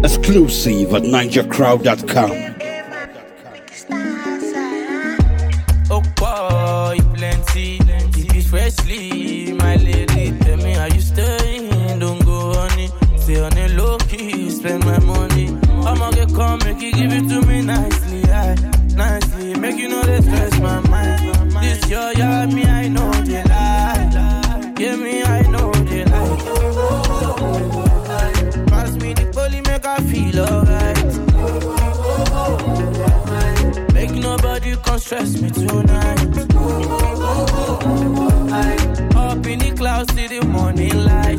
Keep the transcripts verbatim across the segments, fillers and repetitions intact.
Exclusive at ninja crowd dot com. Oh boy, plenty. If it's freshly, my lady, tell me how you staying. Don't go on it. Stay on the low key, spend my money. I'ma get come, make you give it to me nicely, aye, nicely. Make you know they stress my mind. This your yard, me I know they lie. Yeah, me I know they lie. Pass me the poly, make I feel alright. Make nobody come stress me tonight. Up in the clouds, see the morning light.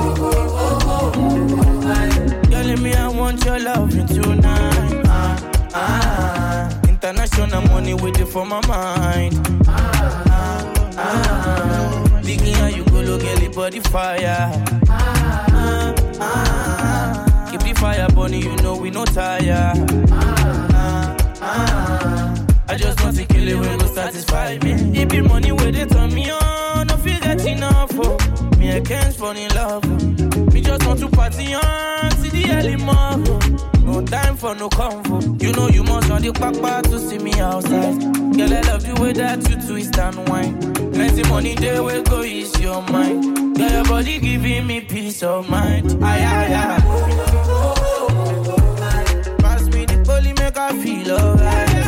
Telling me I want your loving tonight. Ah, ah. International money waiting for my mind. Ah, ah, ah. Digging how you go look at the body fire. Ah, ah. Keep the fire burning, you know we no tire. Ah, ah. I just want to kill it when go satisfy me. It be money where they turn me on. No feel that enough for me. I can't fall in love. Me just want to party on. See the early morning. No time for no comfort. You know you must on the back to see me outside. Girl, I love the way that you twist and whine. Plenty money there will go ease your mind. Girl, your body giving me peace of mind. Aye, aye, aye. Pass me the poly, make I feel alright.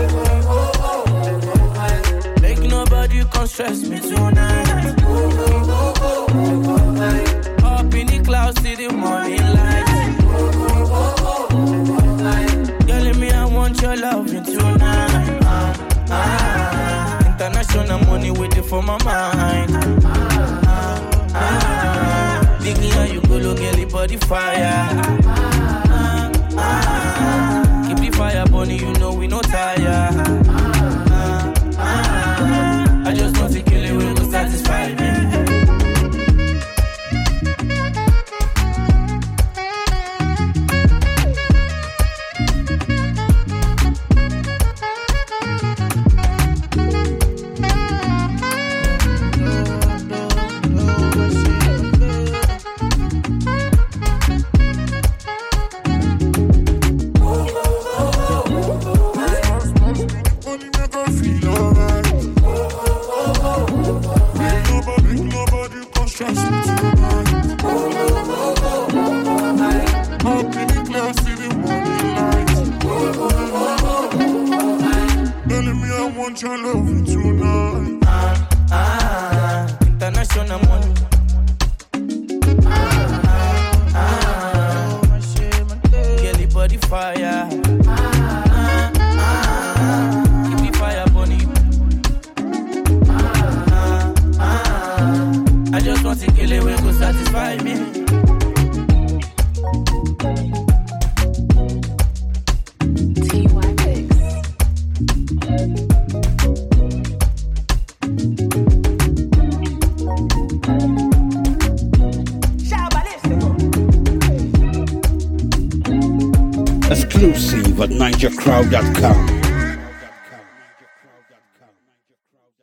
Make nobody come stress me tonight. Up in the clouds, see the morning light. Telling me I want your loving tonight. Ah, ah. International money waiting for my mind. Ah, ah. Digging how you go look at the body fire. Ah, ah. Keep the fire burning, you know we no tire. Ah, ah. I just want to kill it when it satisfy me. Your love tonight. Ah, ah, international money. Ah, ah, ah. Get the body fire. Ah, ah, keep the fire burning. Ah, ah, I just want to kill it when go satisfy me. Exclusive at ninja crowd dot com.